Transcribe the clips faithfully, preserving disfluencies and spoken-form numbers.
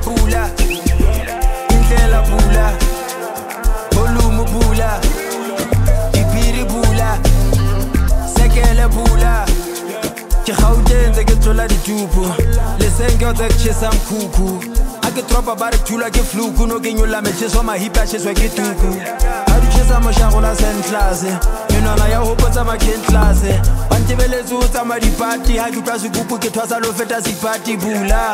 pula indlela pula volume pula dipiri pula sekele pula ke gauteng ke tlola ditupo le senke o tsa ke chesa mkhukhu a ke tropa ba re thula ke fluku no ke nyolla metšheso mahipa tšheswa ke tuku a di tšhesa mošago la sentlase menwana ya hopotsa makentlase ba ntebeletse o tsama dipati ha ke utlwa sekupu ke thwasa lo feta sepati bula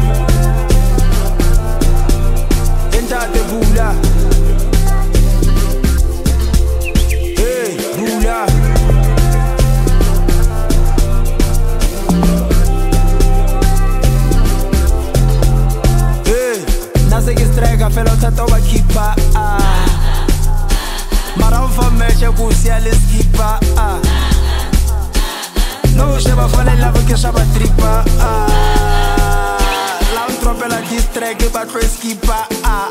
entate bula hey bula se ke streka fela o thata o ba keeper mara o fa meshe ku sia le skipper no sheba fala la ke shaba tripper la un tropela distract ba tro skipper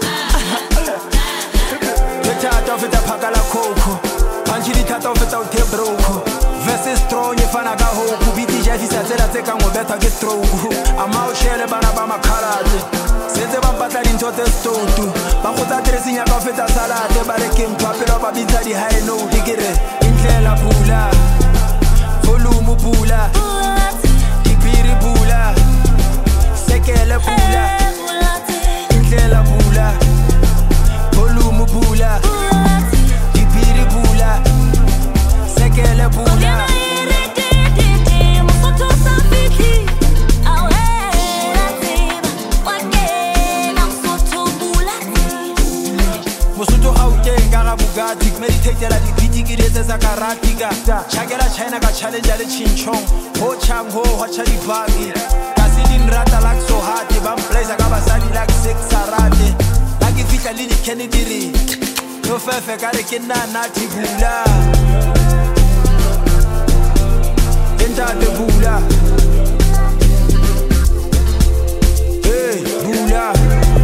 le tata o feta phaka la coco panchi di tata o feta o te broko verse strong fana ka ho ku biti ja di sa tsela tse ka ngo beta ke stroke ama o shele bana ba makarate setse ba mpatla dintho tse stotu ba go tsa dressing ya ka feta salate ba re ke mpapelo ba bitsa di high note ke re indlela pula volume pula dipiri pula sekele pula indlela pula volume pula dipiri pula sekele pula Bugatti meditate la di biti ki retse sa karatika chakela China ka challenge le chinchong ho chang ho wa cha di bagi kasi din rata like so hard ba place ka basadi like six sarate la ki fitla le di Kennedy ri no fefe ka re ke na na ti bula entate bula hey bula